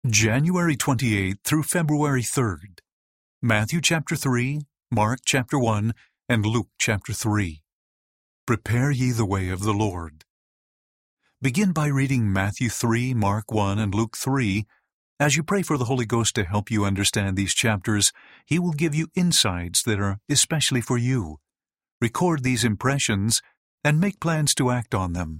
January 28th through February 3rd. Matthew chapter 3, Mark chapter 1, and Luke chapter 3. Prepare ye the way of the Lord. Begin by reading Matthew 3, Mark 1, and Luke 3. As you pray for the Holy Ghost to help you understand these chapters, He will give you insights that are especially for you. Record these impressions and make plans to act on them.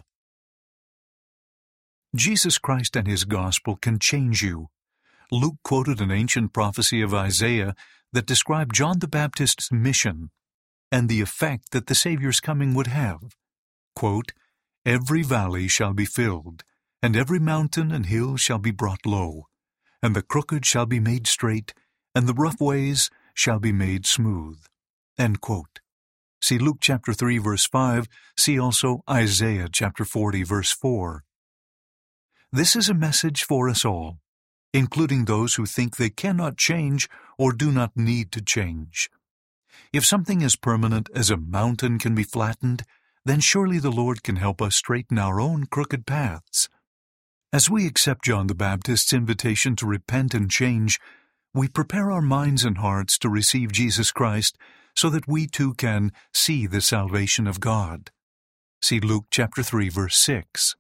Jesus Christ and His gospel can change you. Luke quoted an ancient prophecy of Isaiah that described John the Baptist's mission and the effect that the Savior's coming would have. Quote, "Every valley shall be filled, and every mountain and hill shall be brought low, and the crooked shall be made straight, and the rough ways shall be made smooth." End quote. See Luke chapter 3, verse 5. See also Isaiah chapter 40, verse 4. This is a message for us all, including those who think they cannot change or do not need to change. If something as permanent as a mountain can be flattened, then surely the Lord can help us straighten our own crooked paths. As we accept John the Baptist's invitation to repent and change, we prepare our minds and hearts to receive Jesus Christ so that we too can see the salvation of God. See Luke chapter 3, verse 6.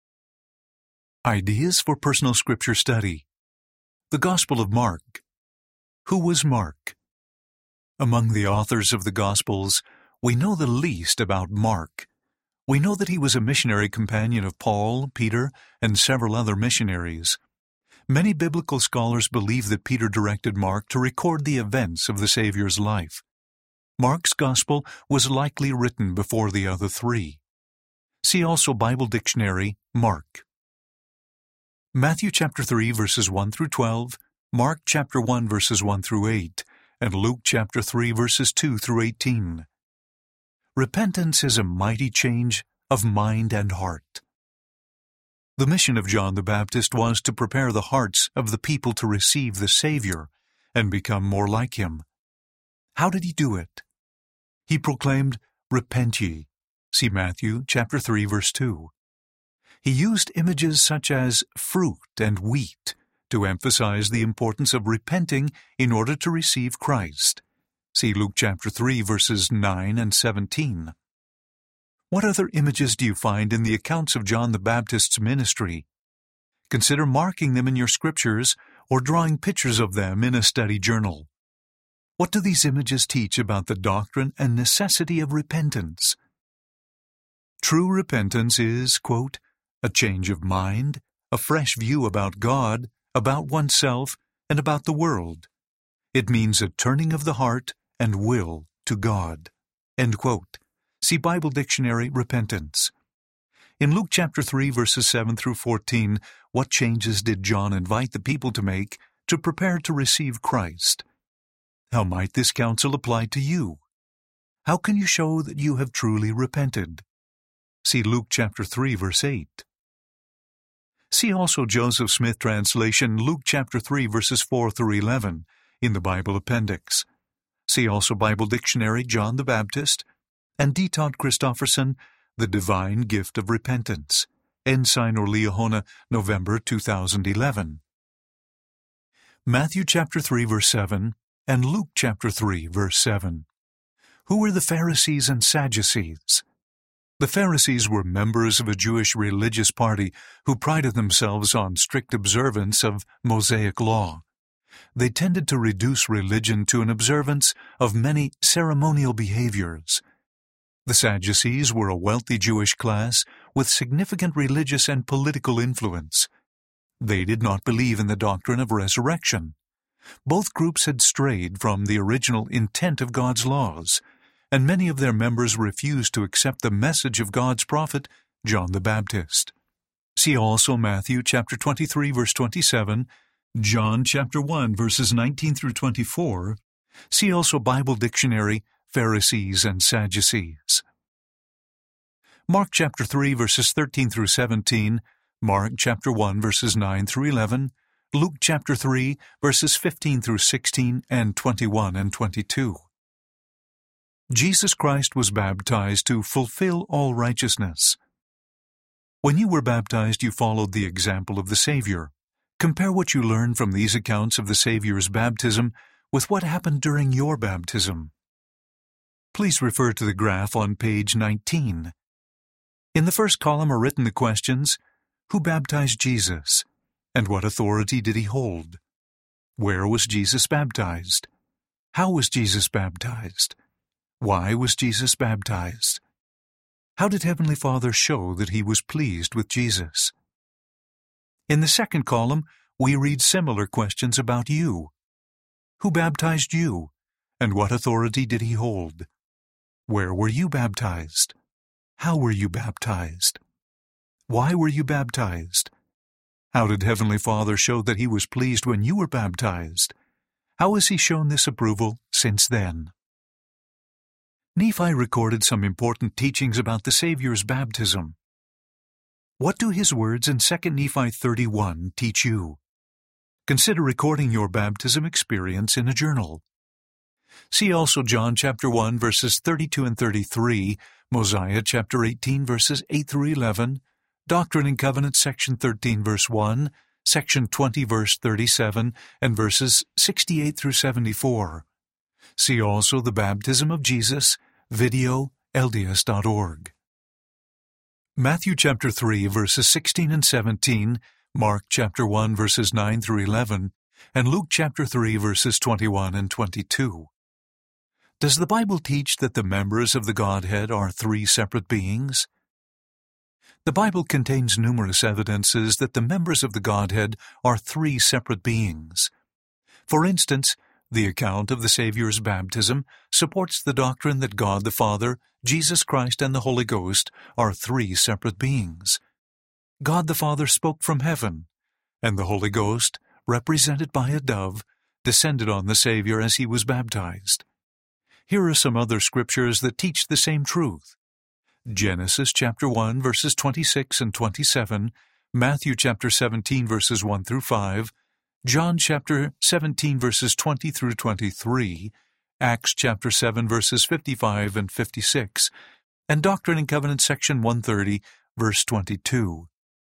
Ideas for personal scripture study. The Gospel of Mark. Who was Mark? Among the authors of the Gospels, we know the least about Mark. We know that he was a missionary companion of Paul, Peter, and several other missionaries. Many biblical scholars believe that Peter directed Mark to record the events of the Savior's life. Mark's Gospel was likely written before the other three. See also Bible Dictionary, Mark. Matthew chapter 3, verses 1 through 12, Mark chapter 1, verses 1 through 8, and Luke chapter 3, verses 2 through 18. Repentance is a mighty change of mind and heart. The mission of John the Baptist was to prepare the hearts of the people to receive the Savior and become more like Him. How did he do it? He proclaimed, "Repent ye." See Matthew chapter 3, verse 2. He used images such as fruit and wheat to emphasize the importance of repenting in order to receive Christ. See Luke chapter 3, verses 9 and 17. What other images do you find in the accounts of John the Baptist's ministry? Consider marking them in your scriptures or drawing pictures of them in a study journal. What do these images teach about the doctrine and necessity of repentance? True repentance is, quote, a change of mind, a fresh view about God, about oneself, and about the world. It means a turning of the heart and will to God. End quote. See Bible Dictionary, Repentance. In Luke chapter 3, verses 7 through 14, what changes did John invite the people to make to prepare to receive Christ? How might this counsel apply to you? How can you show that you have truly repented? See Luke chapter 3, verse 8. See also Joseph Smith translation, Luke chapter 3, verses 4 through 11, in the Bible Appendix. See also Bible Dictionary, John the Baptist, and D. Todd Christofferson, The Divine Gift of Repentance, Ensign or Liahona, November 2011. Matthew chapter 3, verse 7, and Luke chapter 3, verse 7. Who were the Pharisees and Sadducees? The Pharisees were members of a Jewish religious party who prided themselves on strict observance of Mosaic law. They tended to reduce religion to an observance of many ceremonial behaviors. The Sadducees were a wealthy Jewish class with significant religious and political influence. They did not believe in the doctrine of resurrection. Both groups had strayed from the original intent of God's laws, and many of their members refused to accept the message of God's prophet, John the Baptist. See also Matthew chapter 23, verse 27, John chapter 1, verses 19 through 24. See also Bible Dictionary, Pharisees and Sadducees. Mark chapter 3, verses 13 through 17, Mark chapter 1, verses 9 through 11, Luke chapter 3, verses 15 through 16 and 21 and 22. Jesus Christ was baptized to fulfill all righteousness. When you were baptized, you followed the example of the Savior. Compare what you learn from these accounts of the Savior's baptism with what happened during your baptism. Please refer to the graph on page 19. In the first column are written the questions: who baptized Jesus, and what authority did he hold? Where was Jesus baptized? How was Jesus baptized? Why was Jesus baptized? How did Heavenly Father show that he was pleased with Jesus? In the second column, we read similar questions about you. Who baptized you, and what authority did he hold? Where were you baptized? How were you baptized? Why were you baptized? How did Heavenly Father show that he was pleased when you were baptized? How has he shown this approval since then? Nephi recorded some important teachings about the Savior's baptism. What do his words in 2 Nephi 31 teach you? Consider recording your baptism experience in a journal. See also John chapter 1 verses 32 and 33, Mosiah chapter 18 verses 8 through 11, Doctrine and Covenants section 13 verse 1, section 20 verse 37, and verses 68 through 74. See also the Baptism of Jesus, video, LDS.org. Matthew chapter 3 verses 16 and 17, Mark chapter 1 verses 9 through 11, and Luke chapter 3 verses 21 and 22. Does the Bible teach that the members of the Godhead are three separate beings? The Bible contains numerous evidences that the members of the Godhead are three separate beings. For instance, the account of the Savior's baptism supports the doctrine that God the Father, Jesus Christ, and the Holy Ghost are three separate beings. God the Father spoke from heaven, and the Holy Ghost, represented by a dove, descended on the Savior as he was baptized. Here are some other scriptures that teach the same truth. Genesis chapter 1 verses 26 and 27, Matthew chapter 17 verses 1 through 5, John chapter 17 verses 20 through 23, Acts chapter 7 verses 55 and 56, and Doctrine and Covenants section 130 verse 22.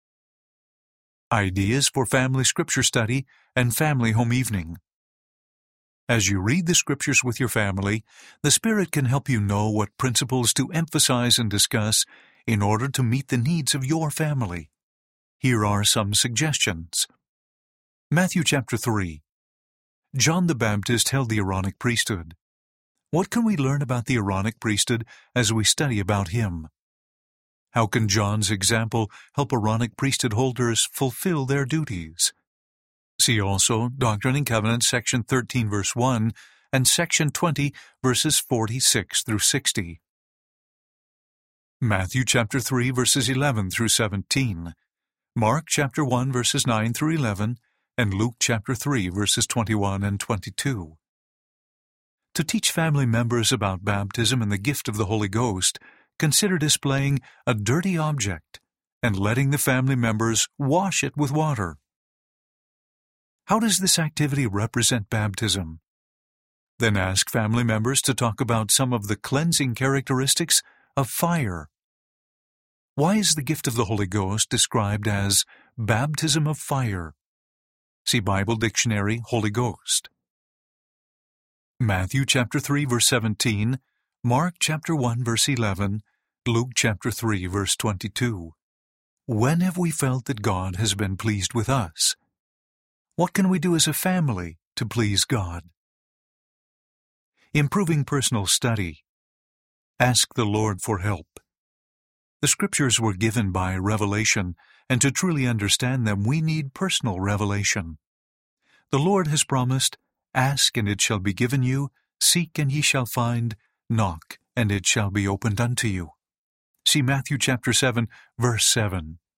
Ideas for Family Scripture Study and Family Home Evening. As you read the Scriptures with your family, the Spirit can help you know what principles to emphasize and discuss in order to meet the needs of your family. Here are some suggestions. Matthew chapter 3. John the Baptist held the Aaronic priesthood. What can we learn about the Aaronic priesthood as we study about him? How can John's example help Aaronic priesthood holders fulfill their duties? See also Doctrine and Covenants section 13 verse 1 and section 20 verses 46 through 60. Matthew chapter 3 verses 11 through 17, Mark chapter 1 verses 9 through 11, and Luke chapter 3 verses 21 and 22. To teach family members about baptism and the gift of the Holy Ghost, consider displaying a dirty object and letting the family members wash it with water. How does this activity represent baptism? Then ask family members to talk about some of the cleansing characteristics of fire. Why is the gift of the Holy Ghost described as baptism of fire? See Bible Dictionary, Holy Ghost. Matthew chapter 3 verse 17, Mark chapter 1 verse 11, Luke chapter 3 verse 22. When have we felt that God has been pleased with us? What can we do as a family to please God? Improving personal study. Ask the Lord for help. The Scriptures were given by revelation, and to truly understand them we need personal revelation. The Lord has promised, "Ask, and it shall be given you, seek, and ye shall find, knock, and it shall be opened unto you." See Matthew chapter 7, verse 7.